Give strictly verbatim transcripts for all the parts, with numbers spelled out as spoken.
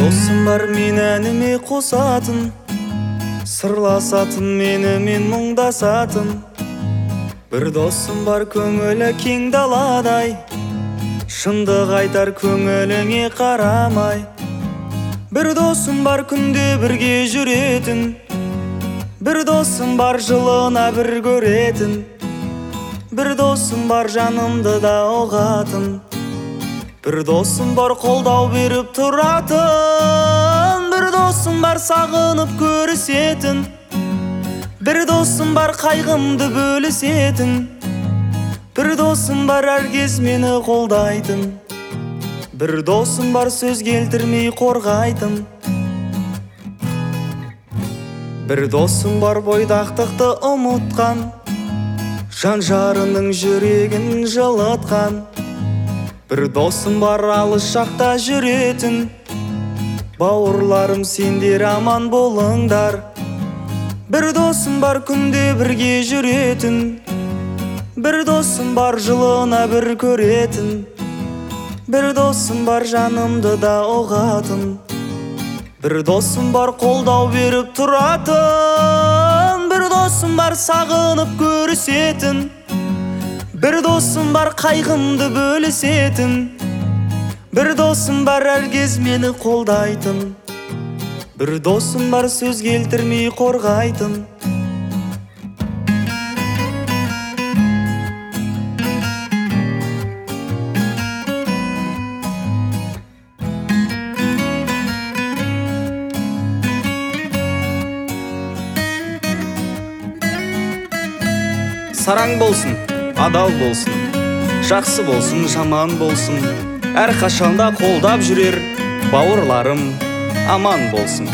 досым бар мен әніме қосатын, сырласатын менімен мұңдасатын. Бір досым бар көңілі кең даладай, шындық айтар көңіліңе қарамай. Бір досым бар күнде бірге жүретін, бір досым бар жылына бір көретін. Бір досым бар жанымды да ұғатын, бір досым бар қолдау беріп тұратын. Бір досым бар сағынып көрісетін, бір досым бар қайғымды бөлісетін. Бір досым бар әр кез мені қолдайтын, бір досым бар сөз келтірмей қорғайтын. Бір досым бар бойдақтықты ұмытқан, жан жарының жүрегін жылытқан. Бір досым бар алыс жақта жүретін, бауырларым сендер аман болыңдар. Бір досым бар күнде бірге жүретін, бір досым бар жылына бір көретін. Бір досым бар жанымды да ұғатын, бір досым бар қолдау беріп тұратын. Бір досым бар сағынып көрісетін, бір досым бар қайғымды бөлісетін. Бір досым бар әр кез мені қолдайтын, бір досым бар сөз келтірмей қорғайтын. Сараң болсын, адал болсын, жақсы болсын, жаман болсын, әр қашанда қолдап жүрер бауырларым аман болсын.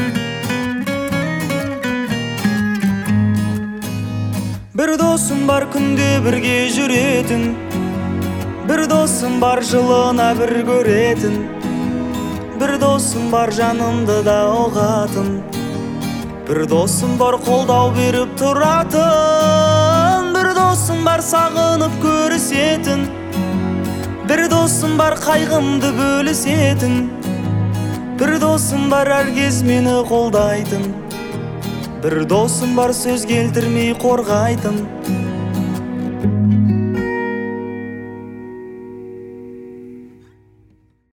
Бір досым бар күнде бірге жүретін, бір досым бар жылына бір көретін. Бір досым бар жанымды да ұғатын, бір досым бар қолдау беріп тұратын. Бір досым бар сағынып көрісетін, бір досым бар қайғымды бөлісетін. Бір досым бар әр кез мені қолдайтын, бір досым бар сөз келтірмей қорғайтын.